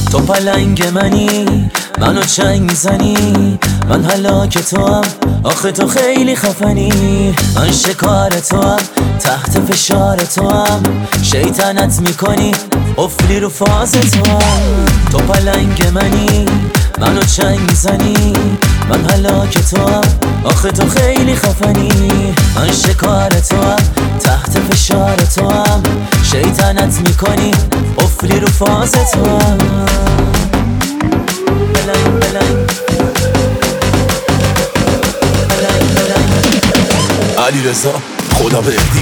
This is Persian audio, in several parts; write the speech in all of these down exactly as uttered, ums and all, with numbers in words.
تو پلنگ منی، منو چنگ میزنی، من هلاک تو هم، آخه تو خیلی خفنی. من شکار تو هم، تحت فشار تو هم، شیطنت میکنی افلی رو فاز تو هم. تو پلنگ منی، منو چنگ میزنی، من هلاک تو هم، آخه تو خیلی خفنی. من شکار تو هم، تحت فشار تو هم، شیطنت میکنی افلی رو فاز تو هم. بلنگ بلنگ بلنگ بلنگ علیرضا خدابهردی.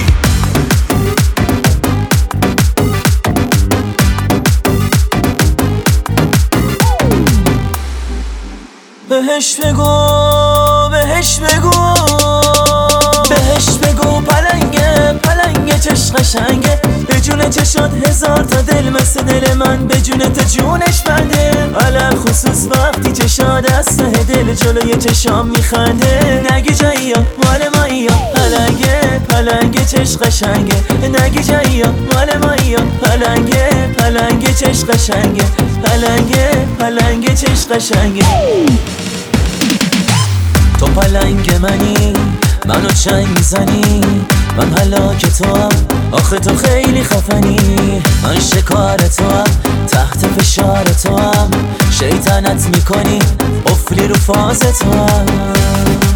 بهش بگو بهش بگو بهش بگو پلنگه پلنگه چش قشنگه، به جون چشات هزار تا دل مثل دل من، به جون تو جونش بنده. علل خصوص وقتی چشات دست دل جلوی چشام میخنده. نگی جایی مال مایی پلنگه پلنگه چش قشنگه، نگی جایی مال مایی پلنگه پلنگه چش قشنگه، پلنگه پلنگه چش قشنگه. تو پلنگ منی، منو چنگ میزنی، من هلاک تو هم، آخه تو خیلی خفنی. من شکار تو هم، تحت فشار تو هم، شیطنت میکنی افلی رو فاز تو هم.